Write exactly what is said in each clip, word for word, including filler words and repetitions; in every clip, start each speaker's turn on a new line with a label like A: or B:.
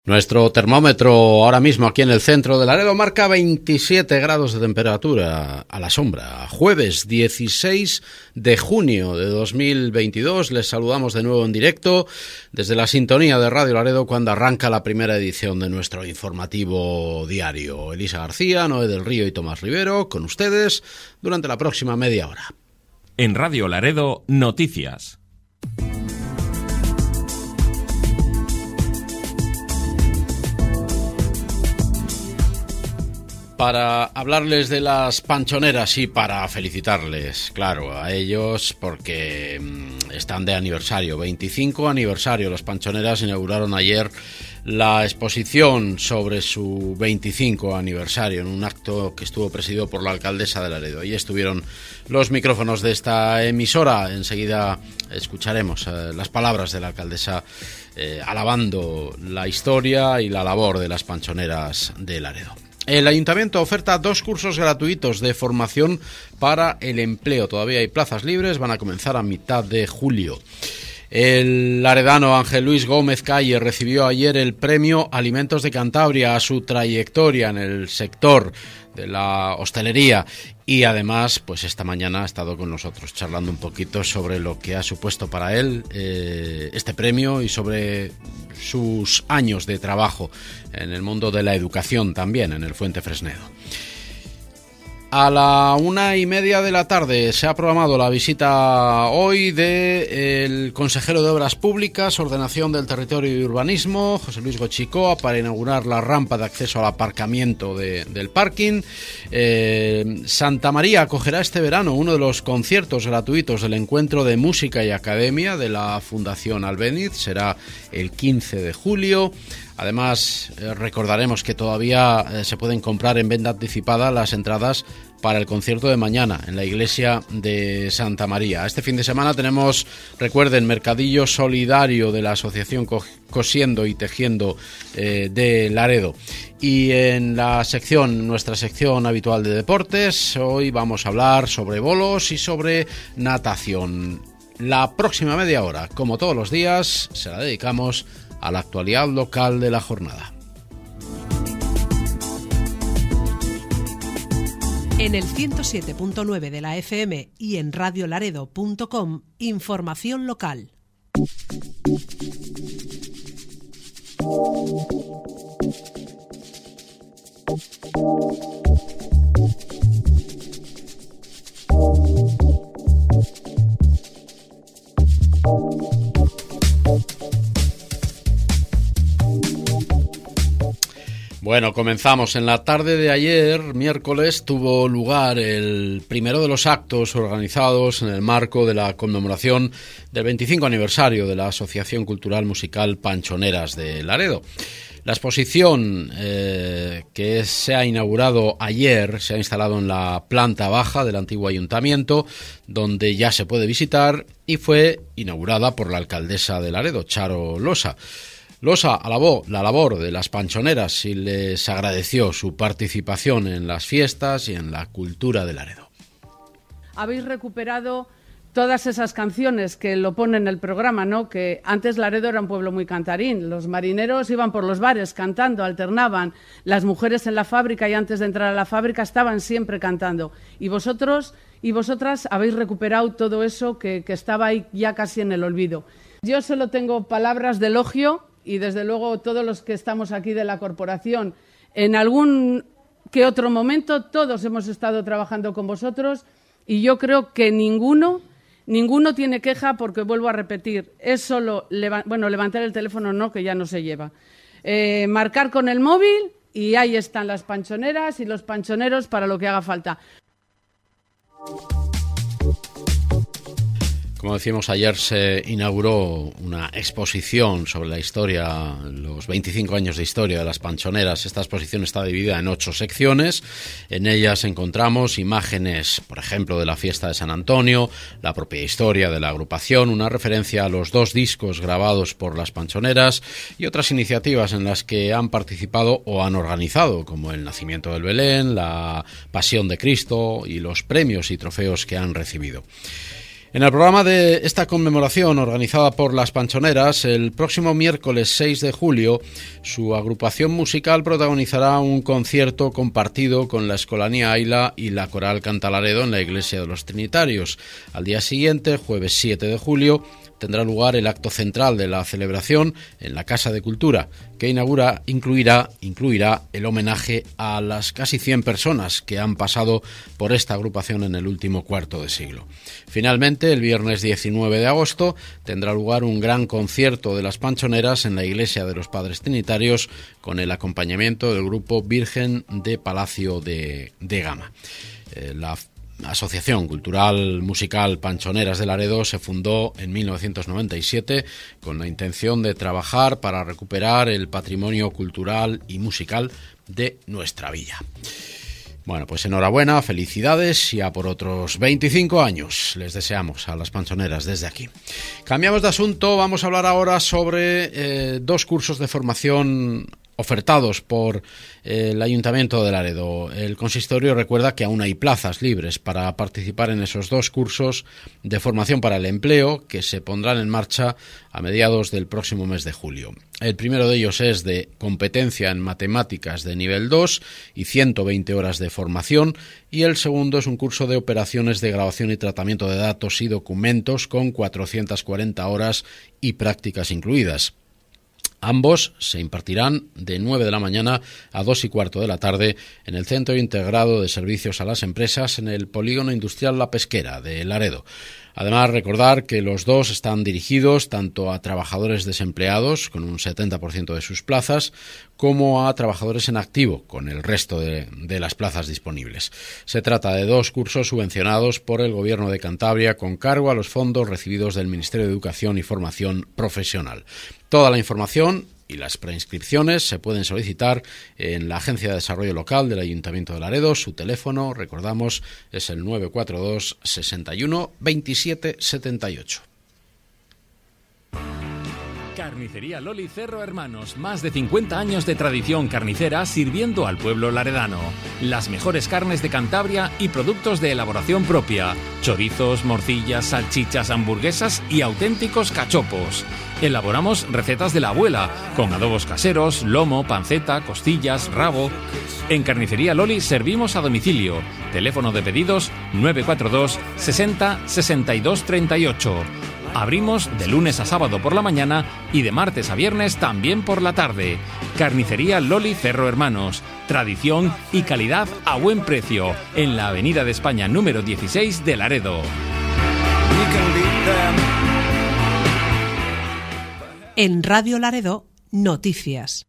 A: Nuestro termómetro ahora mismo aquí en el centro de Laredo marca veintisiete grados de temperatura a la sombra. Jueves dieciséis de junio de dos mil veintidós. Les saludamos de nuevo en directo desde la sintonía de Radio Laredo cuando arranca la primera edición de nuestro informativo diario. Elisa García, Noé del Río y Tomás Rivero con ustedes durante la próxima media hora.
B: En Radio Laredo, noticias.
A: Para hablarles de las panchoneras y para felicitarles, claro, a ellos porque están de aniversario, veinticinco aniversario. Las panchoneras inauguraron ayer la exposición sobre su veinticinco aniversario en un acto que estuvo presidido por la alcaldesa de Laredo. Ahí estuvieron los micrófonos de esta emisora. Enseguida escucharemos eh, las palabras de la alcaldesa eh, alabando la historia y la labor de las panchoneras de Laredo. El Ayuntamiento oferta dos cursos gratuitos de formación para el empleo. Todavía hay plazas libres, van a comenzar a mitad de julio. El laredano Ángel Luis Gómez Calle recibió ayer el premio Alimentos de Cantabria a su trayectoria en el sector de la hostelería y además pues esta mañana ha estado con nosotros charlando un poquito sobre lo que ha supuesto para él eh, este premio y sobre sus años de trabajo en el mundo de la educación también en el Fuente Fresnedo. A la una y media de la tarde se ha programado la visita hoy del consejero de Obras Públicas, Ordenación del Territorio y Urbanismo, José Luis Gochicoa, para inaugurar la rampa de acceso al aparcamiento de, del parking. Eh, Santa María acogerá este verano uno de los conciertos gratuitos del Encuentro de Música y Academia de la Fundación Albéniz. Será el quince de julio. Además, eh, recordaremos que todavía eh, se pueden comprar en venta anticipada las entradas para el concierto de mañana en la iglesia de Santa María. Este fin de semana tenemos, recuerden, mercadillo solidario de la Asociación Cosiendo y Tejiendo eh, de Laredo. Y en la sección, nuestra sección habitual de deportes, hoy vamos a hablar sobre bolos y sobre natación. La próxima media hora, como todos los días, se la dedicamos a la actualidad local de la jornada.
C: En el ciento siete punto nueve de la F M y en radio laredo punto com, información local.
A: Bueno, comenzamos. En la tarde de ayer, miércoles, tuvo lugar el primero de los actos organizados en el marco de la conmemoración del veinticinco aniversario de la Asociación Cultural Musical Panchoneras de Laredo. La exposición eh, que se ha inaugurado ayer se ha instalado en la planta baja del antiguo ayuntamiento, donde ya se puede visitar y fue inaugurada por la alcaldesa de Laredo, Charo Losa. Losa alabó la labor de las panchoneras y les agradeció su participación en las fiestas y en la cultura de Laredo.
D: Habéis recuperado todas esas canciones que lo ponen en el programa, ¿no? Que antes Laredo era un pueblo muy cantarín. Los marineros iban por los bares cantando, alternaban. Las mujeres en la fábrica y antes de entrar a la fábrica estaban siempre cantando. Y vosotros y vosotras habéis recuperado todo eso que, que estaba ahí ya casi en el olvido. Yo solo tengo palabras de elogio. Y desde luego todos los que estamos aquí de la corporación, en algún que otro momento, todos hemos estado trabajando con vosotros y yo creo que ninguno, ninguno tiene queja porque, vuelvo a repetir, es solo, leva- bueno, levantar el teléfono no, que ya no se lleva, eh, marcar con el móvil y ahí están las panchoneras y los panchoneros para lo que haga falta.
A: Como decíamos, ayer se inauguró una exposición sobre la historia, los veinticinco años de historia de las panchoneras. Esta exposición está dividida en ocho secciones. En ellas encontramos imágenes, por ejemplo, de la fiesta de San Antonio, la propia historia de la agrupación, una referencia a los dos discos grabados por las panchoneras y otras iniciativas en las que han participado o han organizado, como el nacimiento del Belén, la Pasión de Cristo y los premios y trofeos que han recibido. En el programa de esta conmemoración organizada por las Panchoneras, el próximo miércoles seis de julio, su agrupación musical protagonizará un concierto compartido con la Escolanía Aila y la Coral Cantalaredo en la Iglesia de los Trinitarios. Al día siguiente, jueves siete de julio, tendrá lugar el acto central de la celebración en la Casa de Cultura, que inaugura, incluirá, incluirá el homenaje a las casi cien personas que han pasado por esta agrupación en el último cuarto de siglo. Finalmente, el viernes diecinueve de agosto, tendrá lugar un gran concierto de las Panchoneras en la Iglesia de los Padres Trinitarios con el acompañamiento del grupo Virgen de Palacio de, de Gama. Eh, la Asociación Cultural Musical Panchoneras de Laredo se fundó en mil novecientos noventa y siete con la intención de trabajar para recuperar el patrimonio cultural y musical de nuestra villa. Bueno, pues enhorabuena, felicidades y a por otros veinticinco años les deseamos a las Panchoneras desde aquí. Cambiamos de asunto, vamos a hablar ahora sobre eh, dos cursos de formación ofertados por el Ayuntamiento de Laredo. El consistorio recuerda que aún hay plazas libres para participar en esos dos cursos de formación para el empleo que se pondrán en marcha a mediados del próximo mes de julio. El primero de ellos es de competencia en matemáticas de nivel dos y ciento veinte horas de formación, y el segundo es un curso de operaciones de grabación y tratamiento de datos y documentos con cuatrocientas cuarenta horas y prácticas incluidas. Ambos se impartirán de nueve de la mañana a dos y cuarto de la tarde en el Centro Integrado de Servicios a las Empresas en el Polígono Industrial La Pesquera de Laredo. Además, recordar que los dos están dirigidos tanto a trabajadores desempleados, con un setenta por ciento de sus plazas, como a trabajadores en activo, con el resto de, de las plazas disponibles. Se trata de dos cursos subvencionados por el Gobierno de Cantabria con cargo a los fondos recibidos del Ministerio de Educación y Formación Profesional. Toda la información y las preinscripciones se pueden solicitar en la Agencia de Desarrollo Local del Ayuntamiento de Laredo. Su teléfono, recordamos, es el nueve cuatro dos, sesenta y uno, veintisiete setenta y ocho.
B: Carnicería Loli Cerro Hermanos, más de cincuenta años de tradición carnicera sirviendo al pueblo laredano. Las mejores carnes de Cantabria y productos de elaboración propia. Chorizos, morcillas, salchichas, hamburguesas y auténticos cachopos. Elaboramos recetas de la abuela, con adobos caseros, lomo, panceta, costillas, rabo. En Carnicería Loli servimos a domicilio. Teléfono de pedidos nueve cuatro dos, sesenta, sesenta y dos treinta y ocho. Abrimos de lunes a sábado por la mañana y de martes a viernes también por la tarde. Carnicería Loli Cerro Hermanos. Tradición y calidad a buen precio. En la Avenida de España número dieciséis de Laredo.
C: En Radio Laredo, noticias.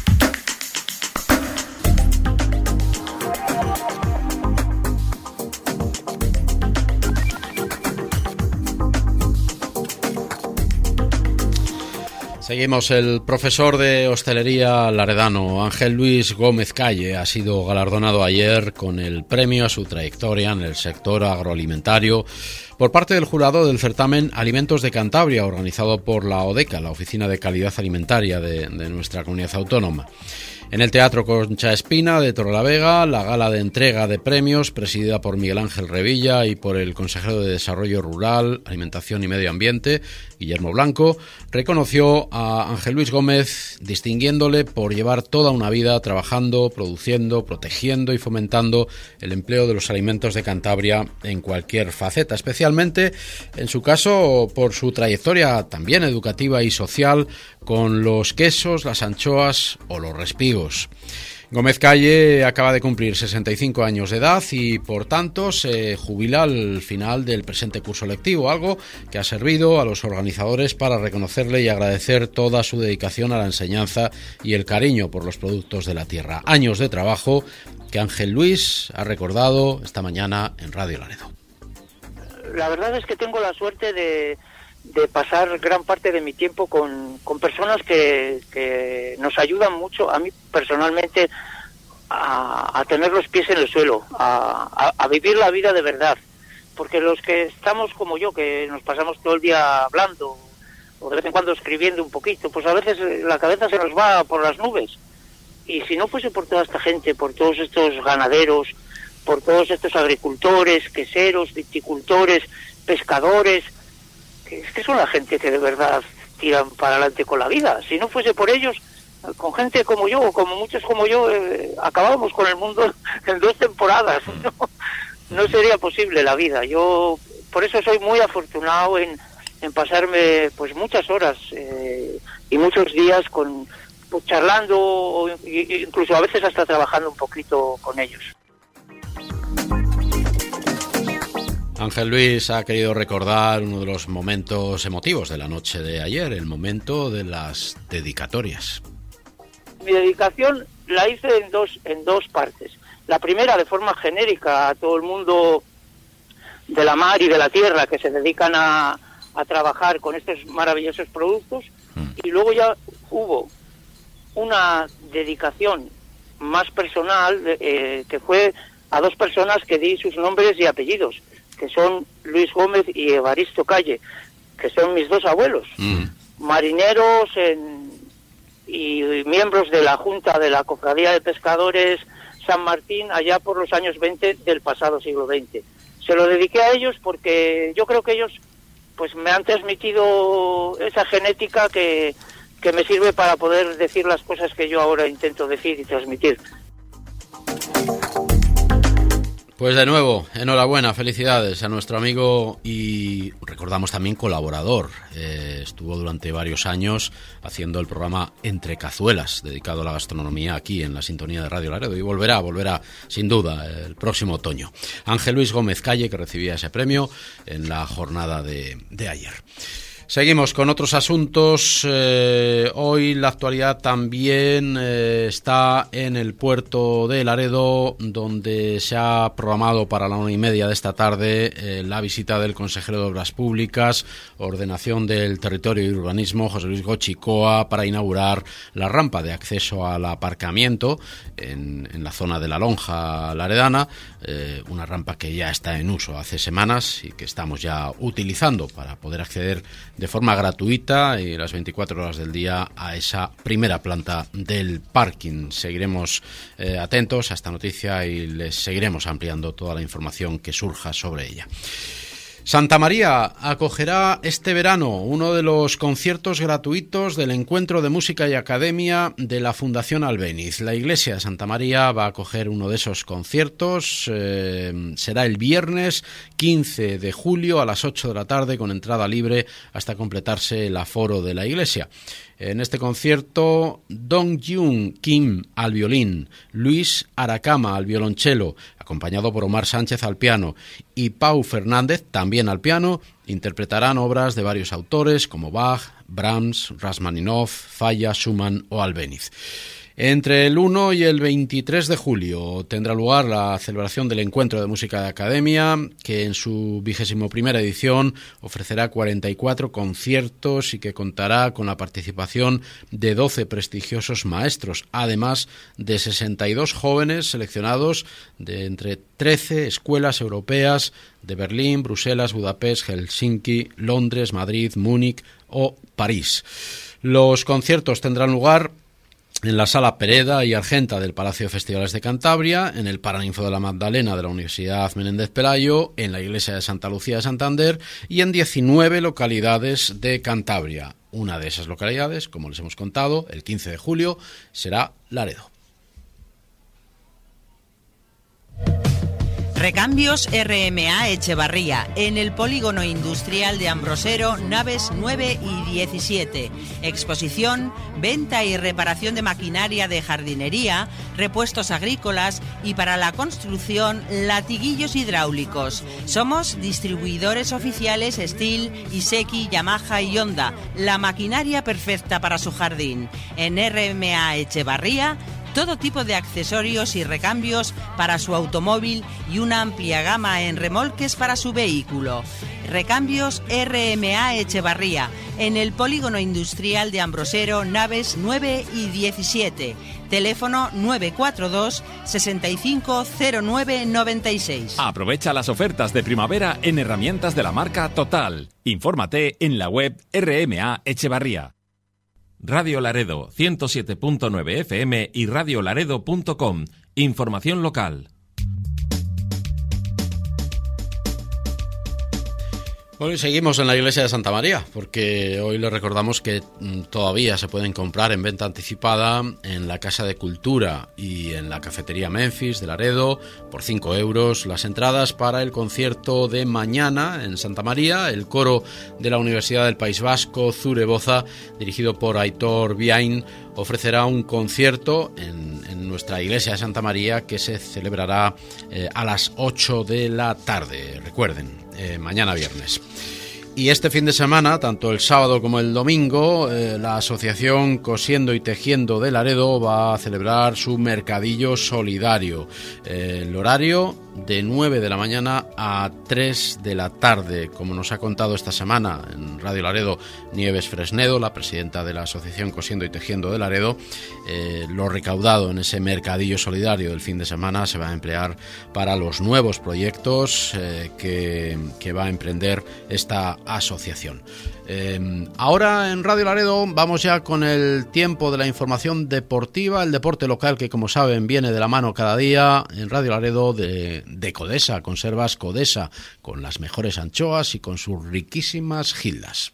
A: Seguimos. El profesor de hostelería laredano Ángel Luis Gómez Calle ha sido galardonado ayer con el premio a su trayectoria en el sector agroalimentario por parte del jurado del certamen Alimentos de Cantabria, organizado por la ODECA, la Oficina de Calidad Alimentaria de, de nuestra comunidad autónoma. En el Teatro Concha Espina de Torrelavega, la gala de entrega de premios, presidida por Miguel Ángel Revilla y por el consejero de Desarrollo Rural, Alimentación y Medio Ambiente, Guillermo Blanco, reconoció a Ángel Luis Gómez, distinguiéndole por llevar toda una vida trabajando, produciendo, protegiendo y fomentando el empleo de los alimentos de Cantabria en cualquier faceta, especialmente, en su caso, por su trayectoria también educativa y social con los quesos, las anchoas o los respigos. Gómez Calle acaba de cumplir sesenta y cinco años de edad y, por tanto, se jubila al final del presente curso lectivo, algo que ha servido a los organizadores para reconocerle y agradecer toda su dedicación a la enseñanza y el cariño por los productos de la tierra. Años de trabajo que Ángel Luis ha recordado esta mañana en Radio Laredo.
E: La verdad es que tengo la suerte de... de pasar gran parte de mi tiempo con, con personas que, que nos ayudan mucho, a mí personalmente, a, a tener los pies en el suelo, a, a, a vivir la vida de verdad. Porque los que estamos como yo, que nos pasamos todo el día hablando, o de vez en cuando escribiendo un poquito, pues a veces la cabeza se nos va por las nubes. Y si no fuese por toda esta gente, por todos estos ganaderos, por todos estos agricultores, queseros, viticultores, pescadores, que es que son la gente que de verdad tiran para adelante con la vida. Si no fuese por ellos, con gente como yo, o como muchos como yo, eh, acabábamos con el mundo en dos temporadas. No, no sería posible la vida. Yo por eso soy muy afortunado en, en pasarme pues muchas horas eh, y muchos días con pues, charlando, o incluso a veces hasta trabajando un poquito con ellos.
A: Ángel Luis ha querido recordar uno de los momentos emotivos de la noche de ayer, el momento de las dedicatorias.
E: Mi dedicación la hice en dos en dos partes. La primera de forma genérica a todo el mundo de la mar y de la tierra que se dedican a, a trabajar con estos maravillosos productos, mm. y luego ya hubo una dedicación más personal eh, que fue a dos personas que di sus nombres y apellidos, que son Luis Gómez y Evaristo Calle, que son mis dos abuelos, mm. marineros en, y miembros de la Junta de la Cofradía de Pescadores San Martín allá por los años veinte del pasado siglo veinte. Se lo dediqué a ellos porque yo creo que ellos pues me han transmitido esa genética que, que me sirve para poder decir las cosas que yo ahora intento decir y transmitir.
A: Pues de nuevo, enhorabuena, felicidades a nuestro amigo y recordamos también colaborador. Eh, estuvo durante varios años haciendo el programa Entre Cazuelas, dedicado a la gastronomía aquí en la sintonía de Radio Laredo, y volverá, volverá sin duda el próximo otoño. Ángel Luis Gómez Calle, que recibía ese premio en la jornada de, de ayer. Seguimos con otros asuntos. Eh, hoy la actualidad también eh, está en el puerto de Laredo, donde se ha programado para la una y media de esta tarde eh, la visita del consejero de Obras Públicas, Ordenación del Territorio y Urbanismo, José Luis Gochicoa, para inaugurar la rampa de acceso al aparcamiento en, en la zona de la Lonja Laredana, eh, una rampa que ya está en uso hace semanas y que estamos ya utilizando para poder acceder de forma gratuita y las veinticuatro horas del día a esa primera planta del parking. Seguiremos eh, atentos a esta noticia y les seguiremos ampliando toda la información que surja sobre ella. Santa María acogerá este verano uno de los conciertos gratuitos del Encuentro de Música y Academia de la Fundación Albéniz. La Iglesia de Santa María va a acoger uno de esos conciertos. Eh, será el viernes quince de julio a las ocho de la tarde, con entrada libre hasta completarse el aforo de la iglesia. En este concierto, Dong Jun Kim al violín, Luis Aracama al violonchelo, acompañado por Omar Sánchez al piano, y Pau Fernández, también al piano, interpretarán obras de varios autores como Bach, Brahms, Rachmaninoff, Falla, Schumann o Albéniz. Entre el uno y el veintitrés de julio tendrá lugar la celebración del Encuentro de Música de Academia, que en su vigésimo primera edición ofrecerá cuarenta y cuatro conciertos y que contará con la participación de doce prestigiosos maestros, además de sesenta y dos jóvenes seleccionados de entre trece escuelas europeas de Berlín, Bruselas, Budapest, Helsinki, Londres, Madrid, Múnich o París. Los conciertos tendrán lugar en la Sala Pereda y Argenta del Palacio de Festivales de Cantabria, en el Paraninfo de la Magdalena de la Universidad Menéndez Pelayo, en la Iglesia de Santa Lucía de Santander y en diecinueve localidades de Cantabria. Una de esas localidades, como les hemos contado, el quince de julio, será Laredo.
F: Recambios R M A Echevarría, en el Polígono Industrial de Ambrosero, naves nueve y diecisiete. Exposición, venta y reparación de maquinaria de jardinería, repuestos agrícolas y para la construcción, latiguillos hidráulicos. Somos distribuidores oficiales Stihl, Iseki, Yamaha y Honda, la maquinaria perfecta para su jardín. En R M A Echevarría, todo tipo de accesorios y recambios para su automóvil y una amplia gama en remolques para su vehículo. Recambios R M A Echevarría, en el Polígono Industrial de Ambrosero, naves nueve y diecisiete. Teléfono nueve cuatro dos, sesenta y cinco, cero nueve noventa y seis.
B: Aprovecha las ofertas de primavera en herramientas de la marca Total. Infórmate en la web R M A Echevarría. Radio Laredo, ciento siete punto nueve F M y radio laredo punto com. Información local.
A: Bueno, y seguimos en la iglesia de Santa María, porque hoy les recordamos que todavía se pueden comprar en venta anticipada en la Casa de Cultura y en la Cafetería Memphis de Laredo por cinco euros las entradas para el concierto de mañana en Santa María. El coro de la Universidad del País Vasco, Zureboza, dirigido por Aitor Biain, ofrecerá un concierto en, en nuestra iglesia de Santa María que se celebrará eh, a las ocho de la tarde. Recuerden, Eh, mañana viernes. Y este fin de semana, tanto el sábado como el domingo, eh, la Asociación Cosiendo y Tejiendo de Laredo va a celebrar su mercadillo solidario. Eh, el horario de nueve de la mañana a tres de la tarde, como nos ha contado esta semana en Radio Laredo Nieves Fresnedo, la presidenta de la Asociación Cosiendo y Tejiendo de Laredo. Eh, lo recaudado en ese mercadillo solidario del fin de semana se va a emplear para los nuevos proyectos eh, que, que va a emprender esta asociación. Eh, ahora en Radio Laredo vamos ya con el tiempo de la información deportiva, el deporte local que, como saben, viene de la mano cada día en Radio Laredo de, de Codesa, Conservas Codesa, con las mejores anchoas y con sus riquísimas gildas.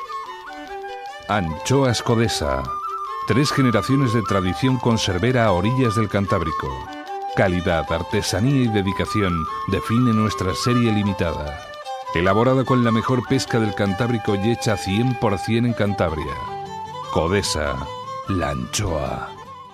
G: Anchoas Codesa. Tres generaciones de tradición conservera a orillas del Cantábrico. Calidad, artesanía y dedicación define nuestra serie limitada. Elaborada con la mejor pesca del Cantábrico y hecha cien por ciento en Cantabria. Codesa, la anchoa.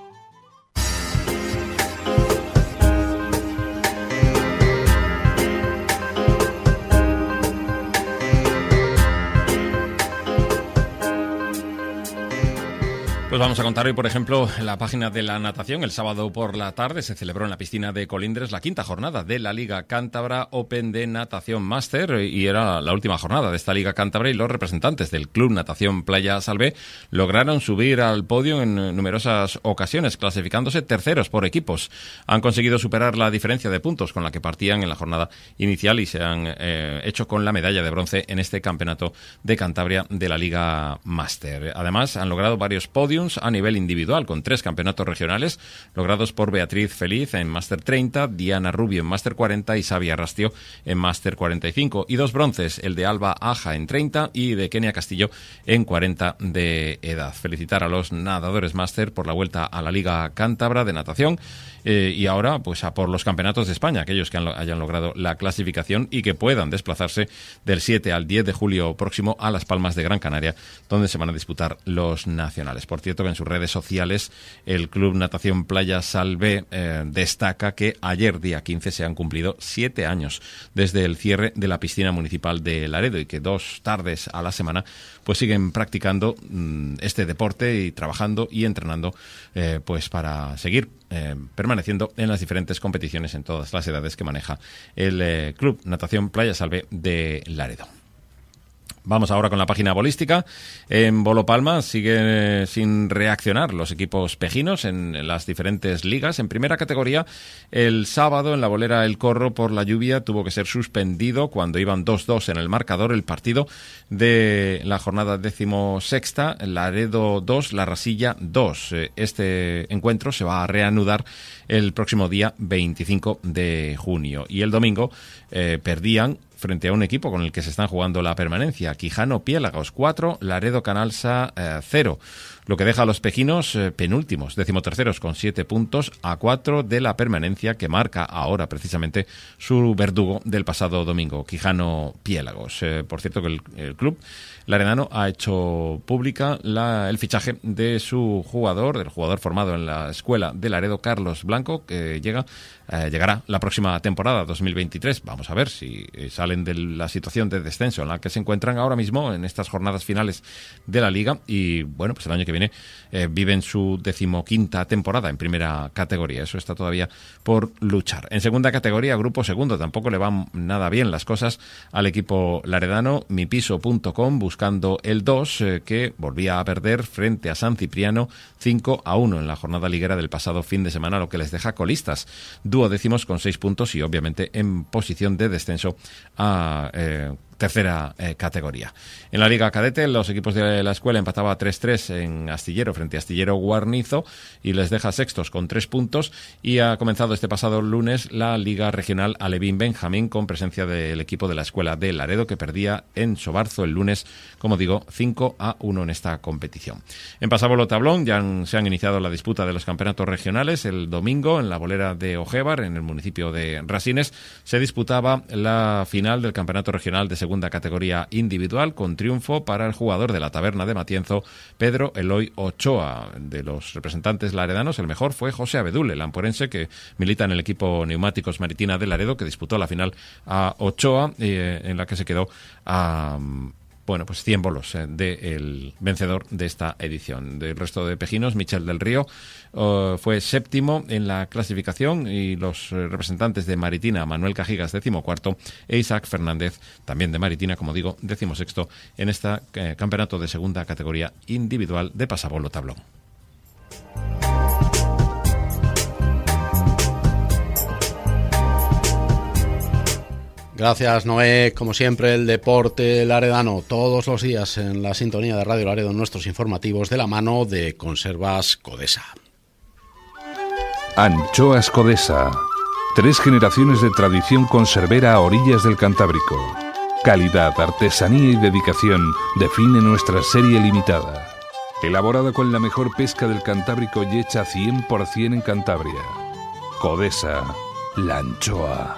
B: Pues vamos a contar hoy, por ejemplo, en la página de la natación. El sábado por la tarde se celebró en la piscina de Colindres la quinta jornada de la Liga Cántabra Open de Natación Máster, y era la última jornada de esta Liga Cántabra, y los representantes del Club Natación Playa Salvé lograron subir al podio en numerosas ocasiones, clasificándose terceros por equipos. Han conseguido superar la diferencia de puntos con la que partían en la jornada inicial y se han eh, hecho con la medalla de bronce en este campeonato de Cantabria de la Liga Máster. Además, han logrado varios podios a nivel individual, con tres campeonatos regionales logrados por Beatriz Feliz en Máster treinta, Diana Rubio en Máster cuarenta y Xavi Arrastio en Máster cuarenta y cinco, y dos bronces, el de Alba Aja en treinta y de Kenia Castillo en cuarenta de edad. Felicitar a los nadadores Máster por la vuelta a la Liga Cántabra de Natación eh, y ahora pues a por los campeonatos de España, aquellos que han, hayan logrado la clasificación y que puedan desplazarse del siete al diez de julio próximo a Las Palmas de Gran Canaria, donde se van a disputar los nacionales. Por cierto, que en sus redes sociales el Club Natación Playa Salvé eh, destaca que ayer, día quince, se han cumplido siete años desde el cierre de la piscina municipal de Laredo, y que dos tardes a la semana pues siguen practicando mmm, este deporte y trabajando y entrenando eh, pues para seguir eh, permaneciendo en las diferentes competiciones en todas las edades que maneja el eh, Club Natación Playa Salvé de Laredo. Vamos ahora con la página bolística. En Bolo Palma siguen sin reaccionar los equipos pejinos en las diferentes ligas. En primera categoría, el sábado en la bolera El Corro, por la lluvia, tuvo que ser suspendido cuando iban dos dos en el marcador el partido de la jornada decimosexta, Laredo dos, La Rasilla dos. Este encuentro se va a reanudar el próximo día veinticinco de junio. Y el domingo eh, perdían frente a un equipo con el que se están jugando la permanencia, Quijano Piélagos cuatro, Laredo Canalsa eh, cero, lo que deja a los pejinos eh, penúltimos, decimoterceros con siete puntos, a cuatro de la permanencia que marca ahora precisamente su verdugo del pasado domingo, Quijano Piélagos. Eh, por cierto que el, el club laredano ha hecho pública la, el fichaje de su jugador, del jugador formado en la escuela de Laredo, Carlos Blanco, que llega eh, llegará la próxima temporada dos mil veintitrés. Vamos a ver si eh, salen de la situación de descenso en la que se encuentran ahora mismo en estas jornadas finales de la liga, y bueno, pues el año que viene eh, viven su decimoquinta temporada en primera categoría. Eso está todavía por luchar. En segunda categoría, grupo segundo, tampoco le van nada bien las cosas al equipo laredano. Mipiso punto com buscando el dos, eh, que volvía a perder frente a San Cipriano cinco a uno en la jornada liguera del pasado fin de semana, lo que les deja colistas, duodécimos con seis puntos y obviamente en posición de descenso a eh,
H: tercera eh, categoría. En la Liga Cadete, los equipos de la escuela empataba tres tres en Astillero frente a Astillero Guarnizo y les deja sextos con tres puntos, y ha comenzado este pasado lunes la Liga Regional Alevín Benjamín con presencia del equipo de la escuela de Laredo, que perdía en Sobarzo el lunes, como digo, cinco a uno en esta competición. En Pasabolo Tablón ya han, se han iniciado la disputa de los campeonatos regionales. El domingo, en la bolera de Ojévar, en el municipio de Rasines, se disputaba la final del campeonato regional de segunda categoría individual, con triunfo para el jugador de la Taberna de Matienzo, Pedro Eloy Ochoa. De los representantes laredanos, el mejor fue José Abedul, el amporense, que milita en el equipo Neumáticos Maritina de Laredo, que disputó la final a Ochoa, eh, en la que se quedó a... Bueno, pues cien bolos eh, del vencedor de esta edición. Del resto de pejinos, Michel del Río uh, fue séptimo en la clasificación, y los eh, representantes de Maritina, Manuel Cajigas, decimocuarto, e Isaac Fernández, también de Maritina, como digo, decimosexto en este eh, campeonato de segunda categoría individual de Pasabolo Tablón.
A: Gracias, Noé. Como siempre, el deporte laredano todos los días en la sintonía de Radio Laredo, en nuestros informativos, de la mano de Conservas Codesa.
G: Anchoas Codesa. Tres generaciones de tradición conservera a orillas del Cantábrico. Calidad, artesanía y dedicación define nuestra serie limitada. Elaborada con la mejor pesca del Cantábrico y hecha cien por ciento en Cantabria. Codesa, la anchoa.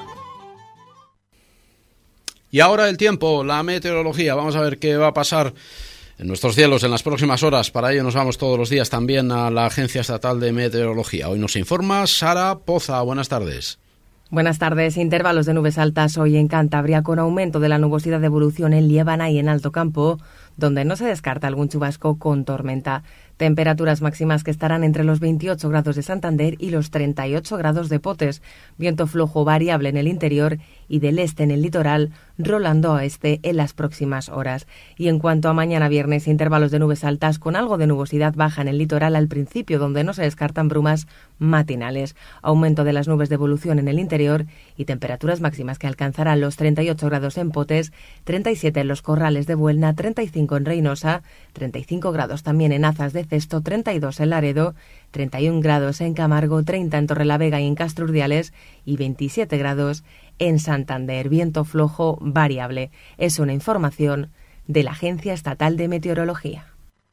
A: Y ahora el tiempo, la meteorología. Vamos a ver qué va a pasar en nuestros cielos en las próximas horas. Para ello nos vamos todos los días también a la Agencia Estatal de Meteorología. Hoy nos informa Sara Poza. Buenas tardes.
I: Buenas tardes. Intervalos de nubes altas hoy en Cantabria, con aumento de la nubosidad de evolución en Liébana y en Alto Campo, donde no se descarta algún chubasco con tormenta. Temperaturas máximas que estarán entre los veintiocho grados de Santander y los treinta y ocho grados de Potes. Viento flojo variable en el interior y del este en el litoral, rolando a este en las próximas horas. Y en cuanto a mañana viernes, intervalos de nubes altas con algo de nubosidad baja en el litoral al principio, donde no se descartan brumas matinales. Aumento de las nubes de evolución en el interior y temperaturas máximas que alcanzarán los treinta y ocho grados en Potes, treinta y siete en los Corrales de Buelna, treinta y cinco en Reynosa, treinta y cinco grados también en Azas de Cesto, treinta y dos en Laredo, treinta y un grados en Camargo, treinta en Torrelavega y en Castro Urdiales y veintisiete grados en Santander. Viento flojo variable. Es una información de la Agencia Estatal de Meteorología.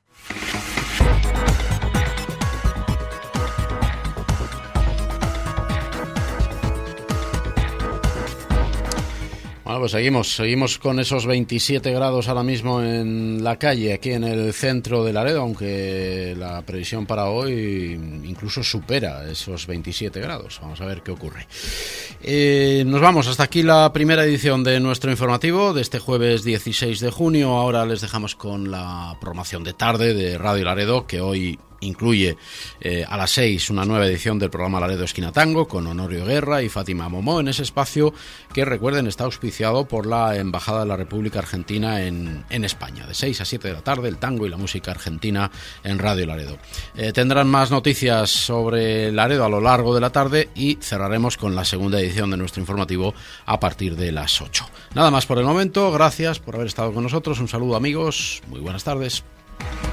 A: Bueno, pues seguimos, seguimos con esos veintisiete grados ahora mismo en la calle, aquí en el centro de Laredo, aunque la previsión para hoy incluso supera esos veintisiete grados. Vamos a ver qué ocurre. Eh, nos vamos, hasta aquí la primera edición de nuestro informativo de este jueves dieciséis de junio. Ahora les dejamos con la programación de tarde de Radio Laredo, que hoy incluye eh, a las seis una nueva edición del programa Laredo Esquina Tango con Honorio Guerra y Fátima Momó, en ese espacio que, recuerden, está auspiciado por la Embajada de la República Argentina en, en España. De seis a siete de la tarde, el tango y la música argentina en Radio Laredo. Eh, tendrán más noticias sobre Laredo a lo largo de la tarde y cerraremos con la segunda edición de nuestro informativo a partir de las ocho. Nada más por el momento, gracias por haber estado con nosotros, un saludo amigos, muy buenas tardes.